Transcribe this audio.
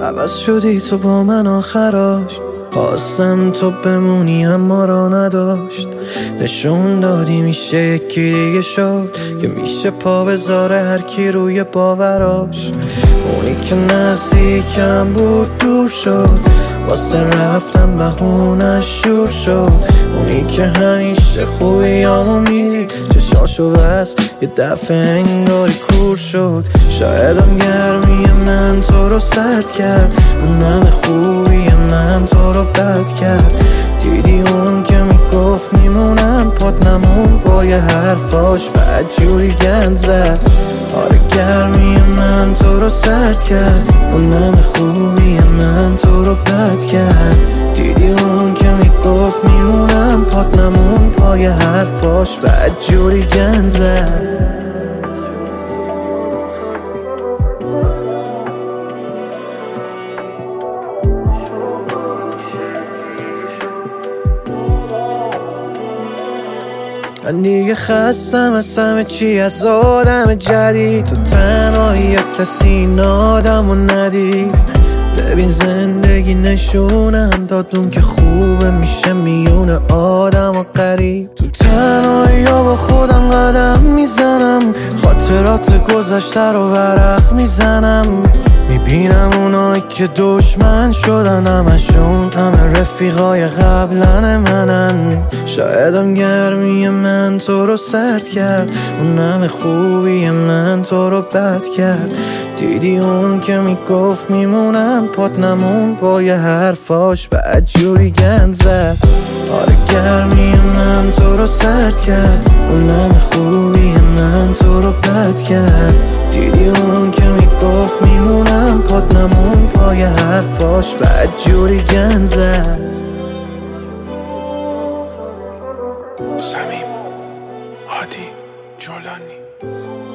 عوض شدی تو با من آخراش، خواستم تو بمونی اما را نداشت. نشون دادی میشه یکی دیگه شد، که میشه پا بذاره هر کی روی باوراش. اونی که نزدیکم بود دور شد، واسه رفتم بهونش شور شد. اونی که همیشه خوبیامو میدید چشاشو بس یه دفعه انگاری کور شد. شایدم گرمی من تو رو سرد کرد، اونم خوبی من تو رو بد کرد. دیدی اون که میگفت میمونم پات نمون، با یه حرفاش بد جوری گند زد. آره گرمی من تو رو سرد کرد، اونم خوبی من تو رو بد کرد. دیدی اون که میگفت میمونم پات نمون، پای حرفاش بد جوری گند زد. من دیگه خستم از همه چی، از آدم جدید. تو تنهایی کسی این آدمو ندید. ببین زندگی نشونم دادون که خوبه میشه میونه آدم و غریب. تو تنهایی با خودم قدم میزنم، خاطرات گذشته رو ورق میزنم. میبینم اونایی که دشمن شدن همشون همه رفیقای قبلن منن. شایدم گرمی من تو رو سرد کرد، اونم خوبی من تو رو بد کرد. دیدی اون که میگفت میمونم پات نمون، با یه حرفاش بد جوری گند زد. آره گرمی من تو رو سرد کرد، اونم خوبی من تو رو بد کرد. دیدی اون که میگفت میمونم پات نمون، پای حرفاش بد جوری گند زد. صمیم هادی جولانی.